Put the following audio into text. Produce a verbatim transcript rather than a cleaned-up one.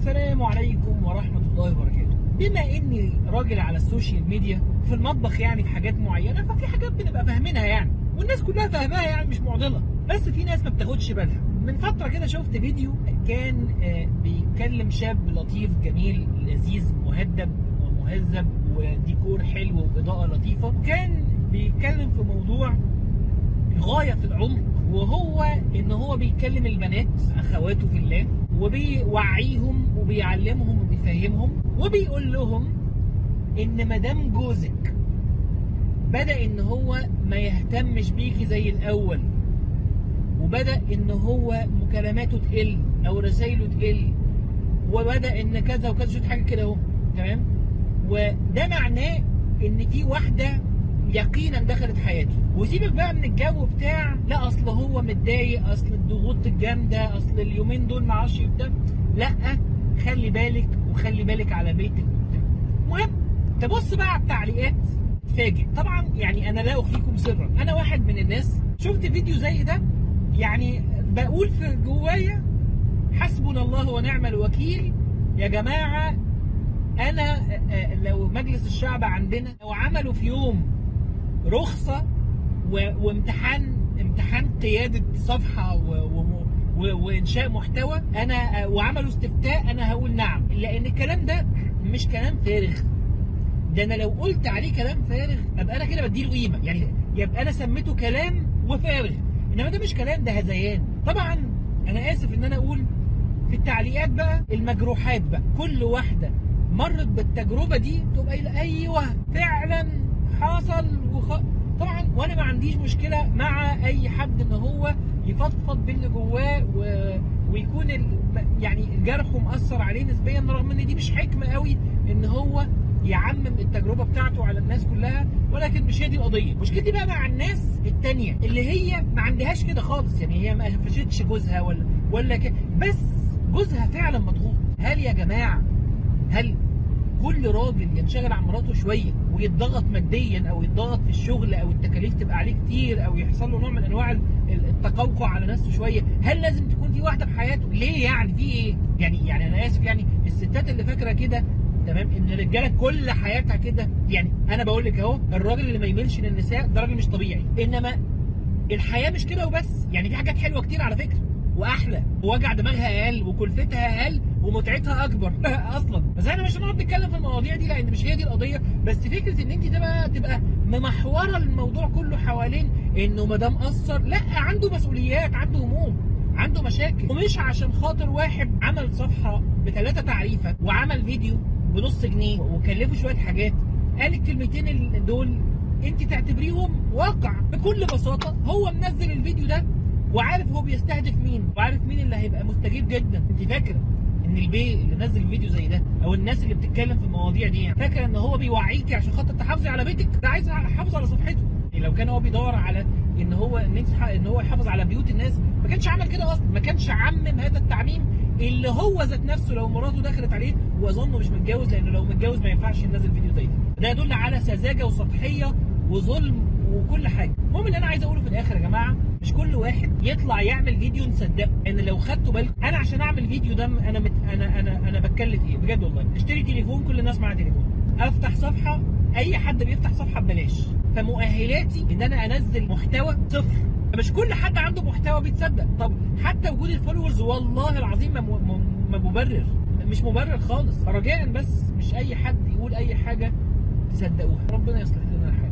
السلام عليكم ورحمة الله وبركاته. بما اني راجل على السوشيال ميديا في المطبخ يعني في حاجات معينة، ففي حاجات بنبقى فاهمينها يعني والناس كلها فاهماها يعني مش معضلة، بس في ناس ما بتاخدش بالها. من فترة كده شفت فيديو كان بيتكلم شاب لطيف جميل لذيذ مهذب ومهذب وديكور حلو وإضاءة لطيفة، كان بيتكلم في موضوع غاية في العمق، وهو ان هو بيكلم البنات اخواته في الله وبيوعيهم وبيعلمهم وبيفهمهم وبيقول لهم ان مدام جوزك بدأ ان هو ما يهتمش بيكي زي الاول، وبدأ ان هو مكالماته تقل او رسايله تقل، وبدأ ان كذا وكذا شوية حاجة كده اهو، تمام؟ وده معناه ان في واحدة يقينا دخلت حياته. وسيبك بقى من الجو بتاع لا اصل هو متضايق، اصل الضغوط الجامده، اصل اليومين دول ما اعرفش بتاع، لا خلي بالك وخلي بالك على بيتك وبتاع. المهم تبص بقى على التعليقات تفاجئ. طبعا يعني انا لا اخفيكم سرا، انا واحد من الناس شفت فيديو زي ده يعني بقول في جوايا حسبنا الله ونعم الوكيل يا جماعه. انا لو مجلس الشعب عندنا لو عملوا في يوم رخصة وامتحان امتحان قيادة صفحة و... و... و... وإنشاء محتوى، أنا وعملوا استفتاء، أنا هقول نعم، لأن الكلام ده مش كلام فارغ. ده أنا لو قلت عليه كلام فارغ أبقى أنا كده بديله قيمة، يعني يبقى أنا سميته كلام وفارغ، إنما ده مش كلام، ده هذيان. طبعا أنا آسف إن أنا أقول في التعليقات بقى المجروحات بقى، كل واحدة مرت بالتجربة دي تبقى أيوه فعلا حصل وخ... طبعا وانا ما عنديش مشكله مع اي حد ان هو يفضفض باللي جواه و... ويكون ال... يعني جرحه مأثر عليه نسبيا، رغم ان دي مش حكمه قوي ان هو يعمم التجربه بتاعته على الناس كلها، ولكن مش هي دي القضيه. مشكلتي بقى مع الناس التانيه اللي هي ما عندهاش كده خالص، يعني هي ما قفشتش جوزها ولا ولا ك... بس جوزها فعلا مضغوط. هل يا جماعه هل كل راجل ينشغل عن مراته شويه ويتضغط ماديا او يتضغط في الشغل او التكاليف تبقى عليه كتير او يحصل له نوع من انواع التقوقع على نفسه شويه، هل لازم تكون في واحده في حياته؟ ليه يعني؟ في ايه؟ يعني يعني انا اسف، يعني الستات اللي فاكره كده تمام ان الرجاله كل حياتها كده، يعني انا بقول لك اهو الراجل اللي ما يميلش للنساء ده راجل مش طبيعي، انما الحياه مش كده وبس، يعني في حاجات حلوه كتير على فكره واحلى ووجع دماغها اقل وكلفتها اقل ومتعتها اكبر اصلا. بس احنا مش هنقعد نتكلم في المواضيع دي لان مش هي دي القضيه، بس فكره ان انت تبقى تبقى ممحوره الموضوع كله حوالين انه ما دام قصر، لا عنده مسؤوليات، عنده هموم، عنده مشاكل، ومش عشان خاطر واحد عمل صفحه بثلاثه تعريفه وعمل فيديو بنص جنيه وكلفه شويه حاجات قال الكلمتين دول انت تعتبريهم واقع. بكل بساطه هو منزل الفيديو ده وعارف هو بيستهدف مين وعارف مين اللي هيبقى مستجيب جدا. انت فاكره ان البي اللي نزل فيديو زي ده او الناس اللي بتتكلم في المواضيع دي يعني فاكره ان هو بيوعيكي عشان خاطر تحافظي على بيتك؟ ده عايز يحافظ على صفحته. يعني لو كان هو بيدور على ان هو ان هو يحافظ على بيوت الناس ما كانش عمل كده اصلا، ما كانش عمم هذا التعميم اللي هو ذات نفسه لو مراته دخلت عليه، واظنه مش متجوز لانه لو متجوز ما ينفعش ينزل فيديو زي ده. ده يدل على سذاجه وسطحيه وظلم وكل حاجه. المهم اللي انا عايز اقوله في الاخر يا جماعه، مش كل واحد يطلع يعمل فيديو نصدقه. ان لو خدتوا بالكم انا عشان اعمل فيديو ده انا مت... انا انا انا بتكلف ايه بجد والله؟ اشتري تليفون، كل الناس معاها تليفون، افتح صفحه، اي حد بيفتح صفحه ببلاش، فمؤهلاتي ان انا انزل محتوى صفر. مش كل حد عنده محتوى بيتصدق. طب حتى وجود الفولورز والله العظيم ما مبرر، مش مبرر خالص. رجاء بس مش اي حد يقول اي حاجه تصدقوها. ربنا يصلح لنا الحال.